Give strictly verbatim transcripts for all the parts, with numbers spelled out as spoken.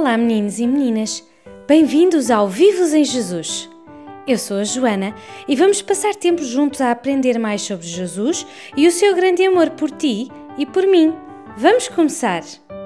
Olá meninos e meninas, bem-vindos ao Vivos em Jesus. Eu sou a Joana e vamos passar tempo juntos a aprender mais sobre Jesus e o seu grande amor por ti e por mim. Vamos começar!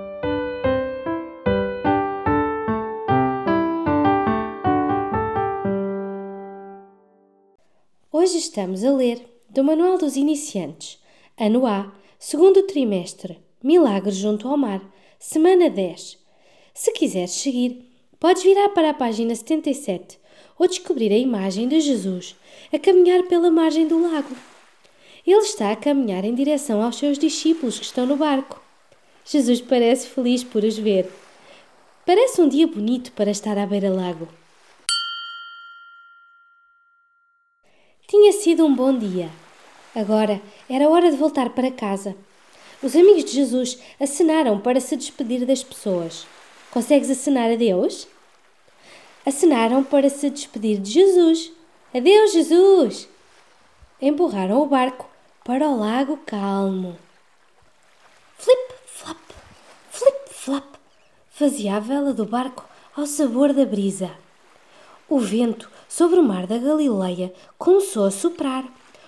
Hoje estamos a ler do Manual dos Iniciantes, Ano A, segundo trimestre, Milagres junto ao mar, semana dez. Se quiseres seguir, podes virar para a página setenta e sete ou descobrir a imagem de Jesus a caminhar pela margem do lago. Ele está a caminhar em direção aos seus discípulos que estão no barco. Jesus parece feliz por os ver. Parece um dia bonito para estar à beira-lago. Tinha sido um bom dia. Agora era hora de voltar para casa. Os amigos de Jesus acenaram para se despedir das pessoas. Consegues acenar a Deus? Acenaram para se despedir de Jesus. Adeus, Jesus! Empurraram o barco para o lago calmo. Flip, flap, flip, flap, fazia a vela do barco ao sabor da brisa. O vento sobre o mar da Galileia começou a soprar.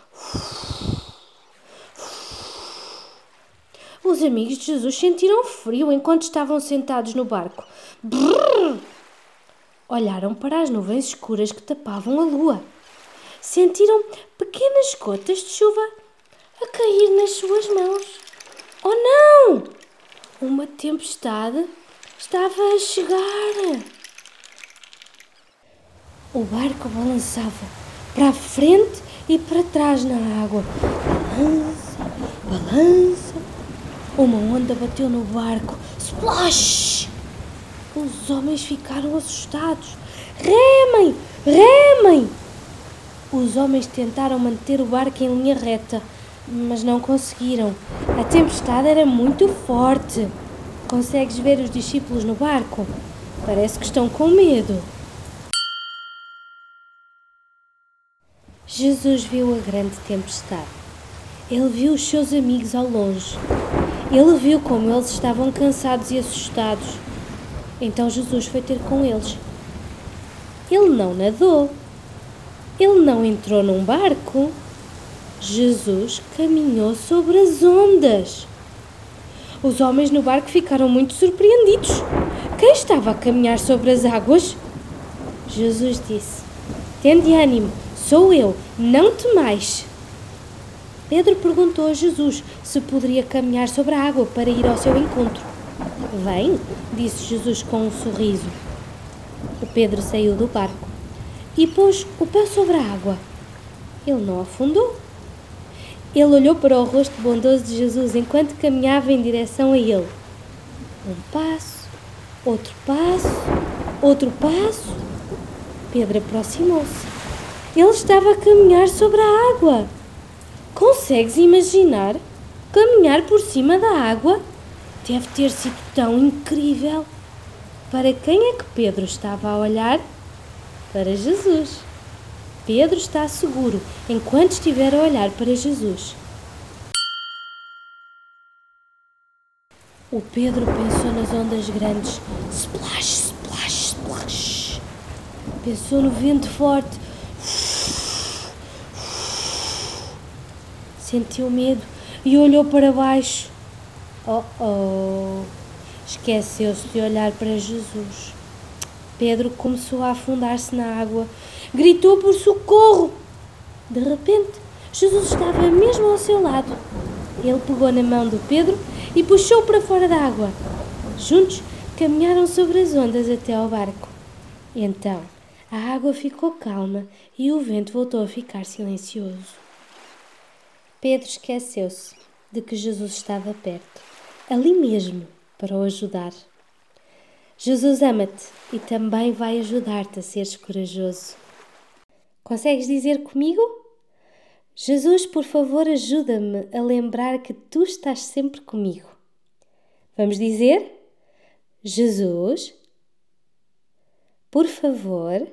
Os amigos de Jesus sentiram frio enquanto estavam sentados no barco. Brrr! Olharam para as nuvens escuras que tapavam a lua. Sentiram pequenas gotas de chuva a cair nas suas mãos. Oh não! Uma tempestade estava a chegar. O barco balançava para a frente e para trás na água. Balança, balança. Uma onda bateu no barco. Splash! Os homens ficaram assustados. Remem! Remem! Os homens tentaram manter o barco em linha reta, mas não conseguiram. A tempestade era muito forte. Consegues ver os discípulos no barco? Parece que estão com medo. Jesus viu a grande tempestade. Ele viu os seus amigos ao longe. Ele viu como eles estavam cansados e assustados. Então Jesus foi ter com eles. Ele não nadou. Ele não entrou num barco. Jesus caminhou sobre as ondas. Os homens no barco ficaram muito surpreendidos. Quem estava a caminhar sobre as águas? Jesus disse: "Tende ânimo, sou eu, não temais." Pedro perguntou a Jesus se poderia caminhar sobre a água para ir ao seu encontro. "Vem", disse Jesus com um sorriso. O Pedro saiu do barco e pôs o pé sobre a água. Ele não afundou. Ele olhou para o rosto bondoso de Jesus enquanto caminhava em direção a ele. Um passo, outro passo, outro passo. Pedro aproximou-se. Ele estava a caminhar sobre a água. Consegues imaginar caminhar por cima da água? Deve ter sido tão incrível. Para quem é que Pedro estava a olhar? Para Jesus. Pedro está seguro enquanto estiver a olhar para Jesus. O Pedro pensou nas ondas grandes. Splash, splash, splash. Pensou no vento forte. Sentiu medo e olhou para baixo. Oh, oh! Esqueceu-se de olhar para Jesus. Pedro começou a afundar-se na água. Gritou por socorro. De repente, Jesus estava mesmo ao seu lado. Ele pegou na mão do Pedro e puxou para fora da água. Juntos, caminharam sobre as ondas até ao barco. Então, a água ficou calma e o vento voltou a ficar silencioso. Pedro esqueceu-se de que Jesus estava perto, ali mesmo, para o ajudar. Jesus ama-te e também vai ajudar-te a seres corajoso. Consegues dizer comigo? Jesus, por favor, ajuda-me a lembrar que tu estás sempre comigo. Vamos dizer? Jesus, por favor,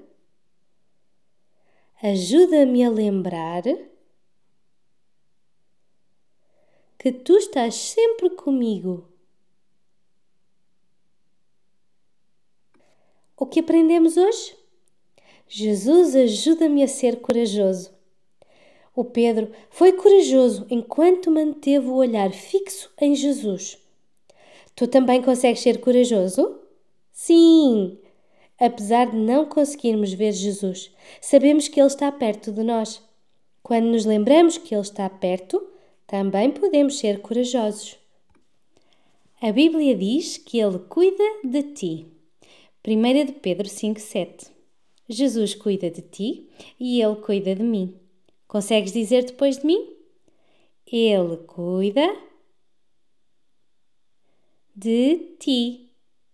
ajuda-me a lembrar que tu estás sempre comigo. O que aprendemos hoje? Jesus ajuda-me a ser corajoso. O Pedro foi corajoso enquanto manteve o olhar fixo em Jesus. Tu também consegues ser corajoso? Sim! Apesar de não conseguirmos ver Jesus, sabemos que Ele está perto de nós. Quando nos lembramos que Ele está perto, também podemos ser corajosos. A Bíblia diz que Ele cuida de ti. primeira de Pedro cinco, sete. Jesus cuida de ti e Ele cuida de mim. Consegues dizer depois de mim? Ele cuida de ti.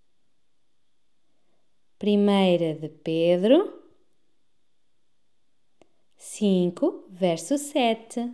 primeira de Pedro cinco, verso sete.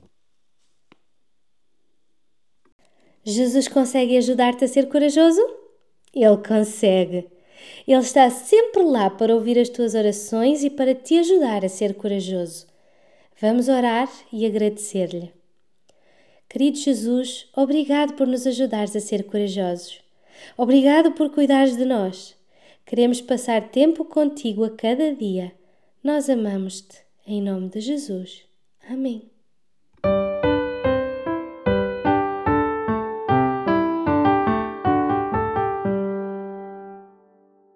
Jesus consegue ajudar-te a ser corajoso? Ele consegue. Ele está sempre lá para ouvir as tuas orações e para te ajudar a ser corajoso. Vamos orar e agradecer-lhe. Querido Jesus, obrigado por nos ajudares a ser corajosos. Obrigado por cuidares de nós. Queremos passar tempo contigo a cada dia. Nós amamos-te. Em nome de Jesus. Amém.